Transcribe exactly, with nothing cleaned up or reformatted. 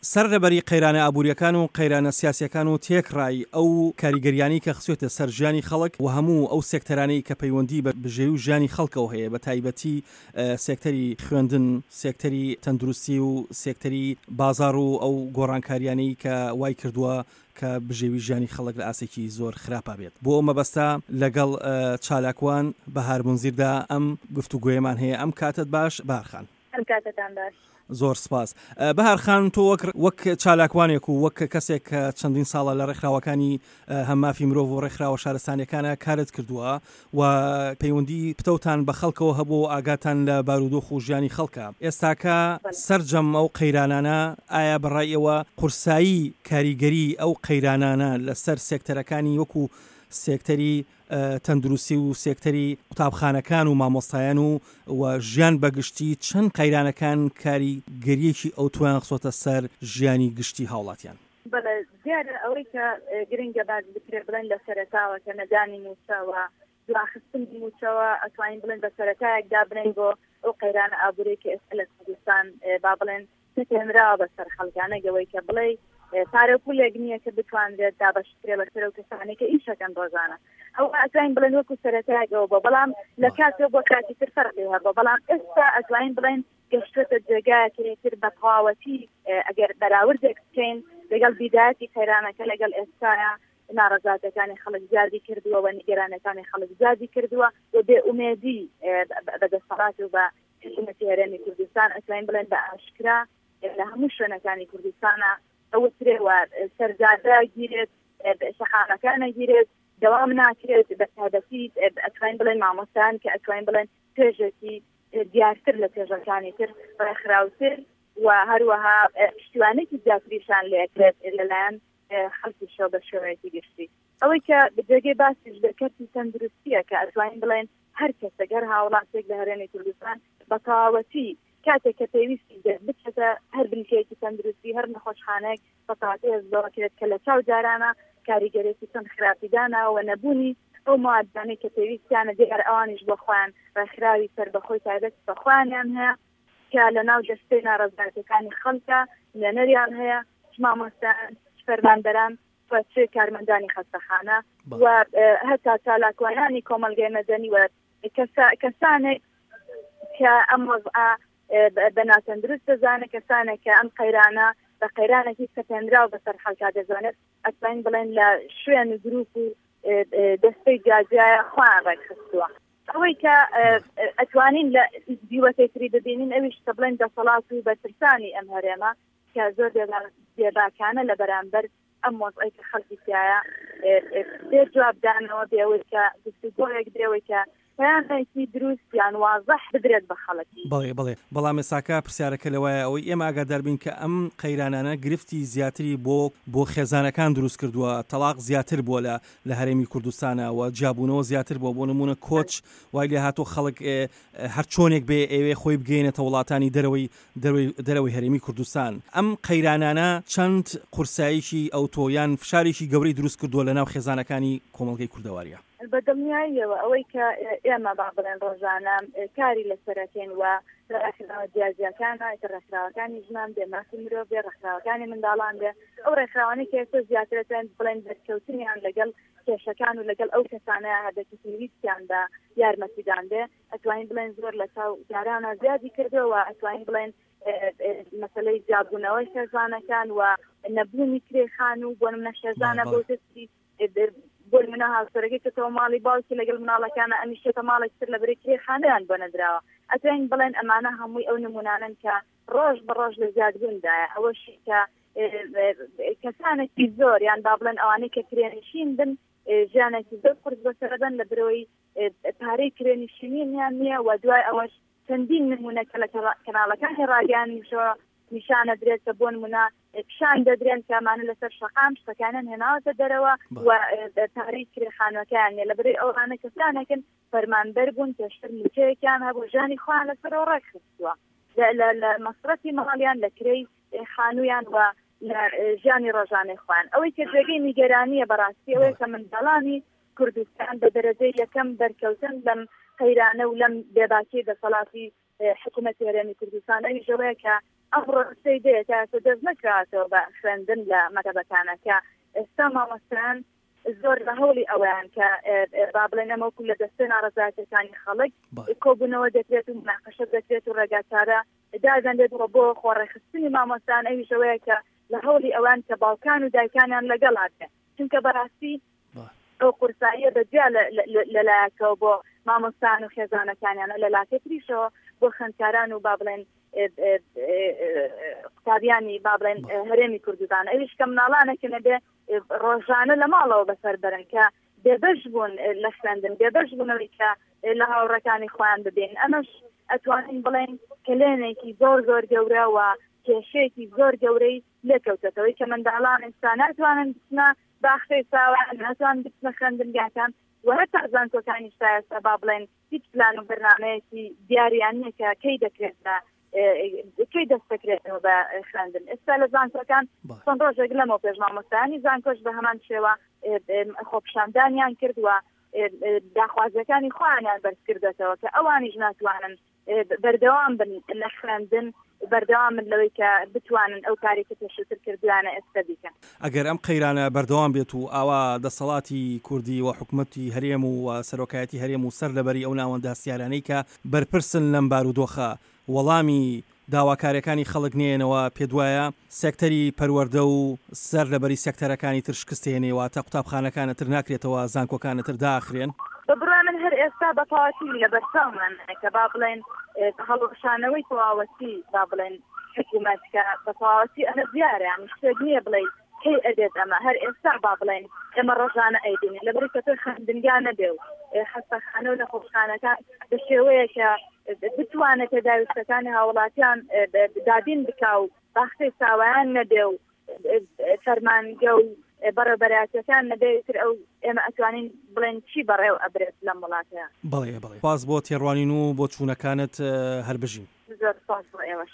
سەرلەبەری قەیرانە ئابوووریەکان و قەیرانە سیاسیەکان و تێکڕای ئەو کاریگەریانی کە خسوێتە سەر ژیانی خەڵک و هەموو ئەو سێکتەرانەی کە پەیوەندی بە بژێوی و ژیانی خەڵکەوە هەیە، بە تایبەتی سێکتەری خوێندن، سێکتەری تەندروستی و سێکتەری بازار و ئەو گۆڕانکاریانەی کە وای کردووە کە بژێوی ژیانی خەڵک لە ئاسێکی زۆر خراپە بێت. بۆ ئەو مەبەستا لەگەڵ چالاکوان بەهار بونزیردا ئەم گفتوگوێمان هەیە. ئەم کاتت باش بەهارخان. ئەم کاتتان باش. زۆر سپاس. بەهارخان، تۆ وەک چالاکوانێک و وەک کەسێک کە چەندین ساڵە لە ڕێکخراوەکانی هەم مافی مرۆڤ و ڕێکخراوە شارستانیەکانە کارت کردووە و پەیوەندی پتەوتان بە خەڵکەوە هەبوو، ئاگاتان لە بارودۆخ و ژیانی خەڵکە. ئێستاکە سەرجەم ئەو قەیرانانە ئایا بەڕای ئێوە قورسایی کاریگەری ئەو قەیرانانە لەسەر سێکتەرەکانی وەکو سێکتەری تەندروستی و سێکتەری قوتابخانەکان و مامۆستایان و و ژیان بەگشتی چەند قەیرانەکان کاریگەریەکی ئەو توان خسۆتە سەر ژیانی گشتی هاوڵاتیان؟ بەڵێ زیادە ئەوەی کە گرنگە باز بکرێ بڵێن لە سەرەتاوە کە نەدانی موچەوە دواخستنی موچەوە ئەتوانین بڵێن بە سەرەتایەکدا بڵێن بۆ ئەو قەیرانە ئابوورێکی ئێستا لە کوردستان با بڵێن نەکێنراوە بەسەر خەڵکانەگەوەی کە بڵێ پارە پولێک نییە کە بتوانرێت دابەشکرێ بەسەر ئەو کەسانێک کە ئیشەکەن ڕۆژانە. ئەو ئەتوانین بڵێن وەکو سەرەتایەکەوە بۆ بەڵام لە کاتێک بۆ کاتی تر فەرقی هەبوو، بەڵام ئێستا ئەتوانین بڵێن گەشتێتە جێگایەکێتر بە تەواوەتی ئەگەر بەراوردێک بکەین لەگەڵ بیدایەتی قەیرانەکە لەگەڵ ئێستاە ناڕەزاتەکانی خەڵک زیادی کردووە و نیگەرانەکانی خەڵک زیادی کردووە و بێئومێدی بەدەسەڵات و بە حکومەتی هەرێمی کوردستان ئەتوانین بڵێن بە ئاشکرا لە هەموو شوێنەکانی کوردستانە ئەوە ترێوە سەرجادە گیرێت، شەخانەکانە گیرێت، دەوام ناکرێت. بە تایبەتی ئەتوانین بڵێن مامۆستایان کە ئەتوانین بڵێن توێژێکی دیارتر لە توێژەکانی تر ڕێکخراوتر و هەروەها پشتیوانێکی زیاتریشان لێکرێت لەلایەن خەڵکی شەو بە شێوەیەکی گشتی. ئەوەی کە بەجێگەی باسیش دەکەتی تەندروستیە کە ئەتوانین بڵێن هەر کەسە گەر هاوڵاتێک لە هەرێمی کوردستان بە تەواوەتی کاتێک کە پێویستی بچێتە هەر بنکەیەکی تەندروستی هەر نەخۆشخانەیەک بە تەواوەتی هەستەوەکرێت کە لە چاو جارانە کاریگەرێکی چەند خراپیدانەوە نەبوونی ئەو موادانەی کە پێویستیانە دیار ئەوانیش بۆ خۆیان ڕێکخراوی سەر بەخۆی تایبەت بە خۆیان هەیە کە لە ناو دەستەی ناڕەزگارەکانی خەڵکە لەنەریان هەیە، مامۆستایان، فەرماندەران، چ کارمەندانی خەستەخانە و هەتا چالاکوانانی کۆمەلگەی مەدەنی و کەسانێک کە ئەم وەزعە بە ناتەندروست دەزانێت، کەسانێک کە ئەم قەیرانە بە قەیرانێکی سەپێنراو بەسەر خەڵکا دەزانێت، ئەتوانین بڵێن لە شوێن و گروپ و دەستەی جاجایە خۆیان ڕێکخستووە. ئەوەی کە ئەتوانین لە دیوەتێکتری ببینین ئەویش کە بڵێن دەسەڵات و بەرپرسانی ئەم هەرێمە کە زۆر بێباکانە لە بەرامبەر ئەم وەزعی کە خەڵکی تایە بێ جوابدانەوە بێەوەی کە گفتوگۆیەک درێەوەی کە پەیامێکی دروست یان وازەح بدرێت بە خەڵکی. بەڵێ بەڵێ بەڵام ئێستاکە پرسیارەکە لەوایە ئەوەی ئێمە ئاگادار بین کە ئەم قەیرانانە گرفتی زیاتری بۆ بۆ خێزانەکان دروست کردووە، تەلاق زیاتر بووە لە لە هەرێمی کوردستانە و جیابوونەوە زیاتر بووە. بۆ نمونە کۆچ وای لێ هاتۆ خەڵک هەر چۆنێک بێ ئێوێ خۆی بگەینێتە وڵاتانی دەرەوەی دەرەوەی هەرێمی کوردستان. ئەم قەیرانانە چەند قورساییکی ئەوتۆیان فشارێکی گەورەی دروست کردووە لە ناو خێزانەکانی کۆمەڵگەی کوردەواریە. بەدڵنیاییەوە ئەوەی کە ئێمە با بڵێن ڕۆژانە کاری لەسەرەکەین و ڕێکخراوە جیاجیەکانە ڕێکخراوەکانی ژمان بێ مافی مرۆڤ بێ ڕێکخراوەکانی منداڵان بێ ئەو ڕێکخراوانەی کە ئێستا زیاترەتەن بڵێن دەستکەوتنیان لەگەڵ کێشەکان و لەگەڵ ئەو کەسانەیە هەدەکی پێویستیاندا یارمەتیدان بێ ئەتوانین بڵێن زۆر لە چاو جارانە زیادی کردەوە. ئەتوانین بڵێن مەسەلەی جیابوونەوەی خێزانەکان و نەبوونی کرێخان و بۆ نمونە شێزانە بۆ دەستی بۆ منە هاوسەرەکەی کە تۆ ماڵی باوکی لەگەڵ مناڵەکانە ئەمیشێتە ماڵێک تر لە بەرەی کرێخانەیان بۆ نەدراوە. ئەتوانین بڵێن ئەمانە هەمووی ئەو نمونانن کە ڕۆژ بە ڕۆژ لە زیادبووندایە. ئەوەشی کە کەسانێکی زۆر یان با بڵێن ئەوانەی کە کرێنشین بن ژیانێکی زۆر قورس بەسەردەن لە برەوەی پارەی کرێنشینیان نییە و دوای ئەوەش چەندین نمونە کە لە کەناڵەکانی ڕاگەیانیشەوە نیشانە درێتە بۆ نمونە پیشان دەدرێن کامانە لەسەر شەقام شتەکانیان هێناوەتە دەرەوە و پارەی کرێخانەکەیان نیە لە بەرەی ئەوانە کەسانێکن فەرمانبەر بوون پێشتر موچەیەکیان هەبوو ژیانی خۆیان لەسەرەوە ڕێکخستووە لە مەسرەتی ماڵیان لە کرێی خانوویان و لە ژیانی ڕۆژانەی خۆیان. ئەوەی کە جێگەی نیگەرانیە بەڕاستی ئەوەی کە منداڵانی کوردستان بە دەرەجەی یەکەم دەرکەوتن لەم قەیرانە و لەم بێباکی دەسەڵاتی حکوومەتی هەرێمی کوردستان ئەویش ئەوەیە کە ئەمڕۆ سی دێتە دەست نەکراتەوە بە خوێندن لە مەکتەبەکانە کە ئێستا مامۆستایان زۆر بە هەوڵی ئەویان کە با بڵێن ئەمەوەکو لە دەستە ناڕەزایەتەکانی خەڵک کۆبوونەوە دەکرێت و مناقەشە دەکرێت و ڕێگاچارە دادەنێتەوە بۆ خۆڕێخستنی مامۆستایان ئەویشەوەیە کە لە هەوڵی ئەوان کە باوکان و دایکانیان لەگەڵاتێ چونکە بەڕاستی ئەو قورساییە بەجیا لەلایەکەوە بۆ مامۆستان و خێزانەکانیانە لە لاکەتریشەوە بۆ خوێندکاران و با بڵێن قوتابیانی با بڵێن هەرێمی کوردستان ئەویش کە مناڵانێکە بێ ڕۆژانە لە ماڵەوە بەسەر بەرن کە بێبەش بوون لە خوێندن بێبەش بوونەوەی کە لە هاوڕەکانی خۆیان ببێن ئەمەش ئەتوانین بڵێن کلێنێکی زۆر زۆر گەورە و کێشەیەکی زۆر گەورەی لێکەوتێتەوەی کە منداڵان ئێستا ناتوانن بچنە باخشەی ساوان ناتوان بچنە خوێندنگاکان و هەتا زانکۆکانی ئێستا با بڵێن هیچ پلان و بەرنامەیەکی دیاریان نییە کە کەی دەکرێت کەی دەستەکرێتەوە بە خوێندن ئێستا لە زانکۆکان چەند ڕۆژێک لەمەوە پێش مامۆستایانی زانکۆش بە هەمان شێوە خۆپیشاندانیان کردووە داخوازەکانی خۆیانیان بەرز کردێتەوە کە ئەوانیش ناتوانن بەردەوام بن لە خوێندن بەردەوام من لەوەی کە بتوانن ئەو کاری کە پێشووتر کردویانە ئێستا بیکەن ئەگەر ئەم قەیرانە بەردەوام بێت و ئاوا دەسەڵاتی کوردی و حکوومەتی هەرێم و سەرۆکایەتی هەرێم و سەر لەبەری ئەو ناوەندە سیارانەی کە بەرپرسن لەم بارودۆخە وەڵامی داواکاریەکانی خەڵک نێنەوە پێدوایە سێکتەری پەروەردە و سەر لەبەری سێکتەرەکانی تر شکستێنەوە تا قوتابخانەکانە تر ناکرێتەوە زانکۆکانە تر داخرێن بڕای من هەر ئێستا بەتەواتی لە بەرچاومان کە با بڵێن هەڵوەشانەوەی تەواوەتی با بڵێن حکوومەتکە بەتەواوەتی ئەمە دیارە شتێک نییە بڵێ کەی ئەدێت ئەمە هەر ئێستا با بڵێن ئێمە ڕۆژانە ئەیدین لەبەری کە تر خوێندنگا نەبێ و حەستەخانە و لە خۆشخانەکان بە شێوەیە کە بتوانێت داویستەکانی هاوڵاتیان دابین بکا و باخشەی ساوایان نەبێ و فەرمانگە و بەڕێبەراتەکان نەبێتتر ئەو ئێمە ئەتوانین بڵێن چی بەڕێو ئەبرێت لەم وڵاتەیە بەڵێ بەڵێ پاس بۆ تێڕوانین و بۆ چوونەکانت هەر بژین زۆر سپاس بۆ ئێوە